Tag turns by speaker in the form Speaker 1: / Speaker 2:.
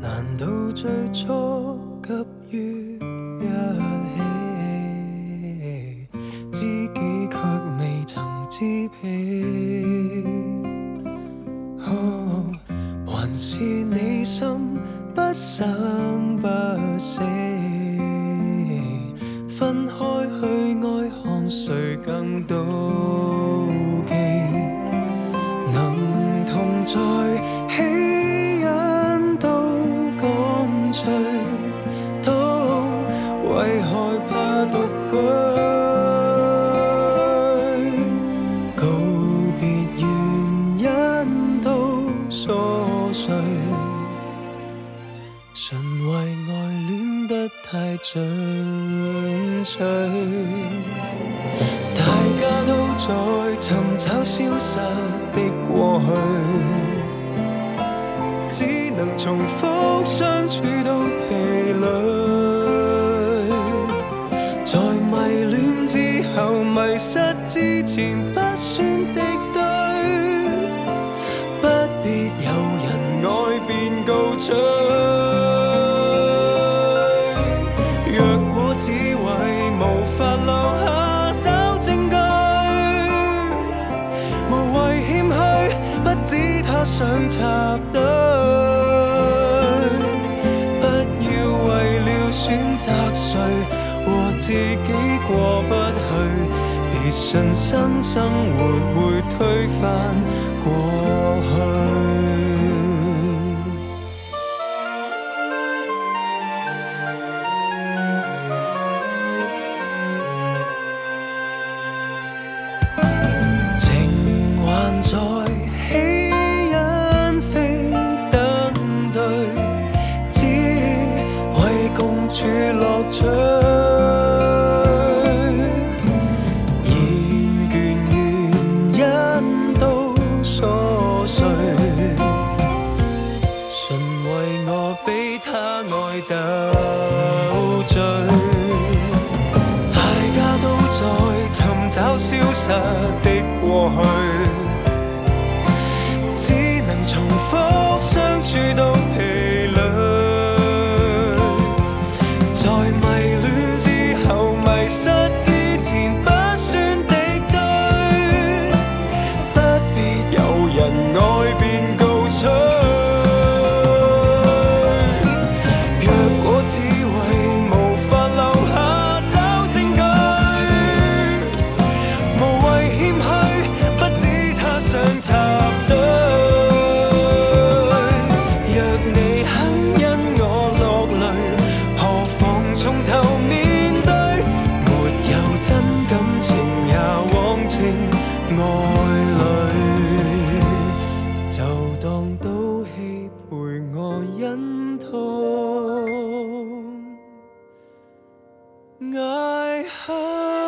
Speaker 1: 难道最初急於一起，知己卻未曾知彼？還是你心不生不死，分開去愛，看誰更妒忌？能同在，起因都乾脆，都為害怕獨居。告別原因都瑣碎，純為愛戀得太進取。大家都在尋找消失的過去，只能重複相處到疲累。在迷戀之後，迷失之前，不算敵對，不必有人愛便告吹。若果只為無法留下找證據，無謂謙虛，不止他想插隊。不要為了選擇誰和自己過不去，別信生生活會推翻過去。情還在，起因非等對，只為共處樂趣。厭倦原因都瑣碎，純為我比他愛鬥醉。大家都在尋找消失的過去，只能重複相處到疲累。在迷戀之後，迷失之前，不算敵對，不必有人愛便告吹。若果只為無法留下找證據，無謂謙虛，不止他想插隊。若你肯因我落淚，何妨從頭面對？沒有真感情也枉情愛侶，就當賭氣陪我忍痛捱下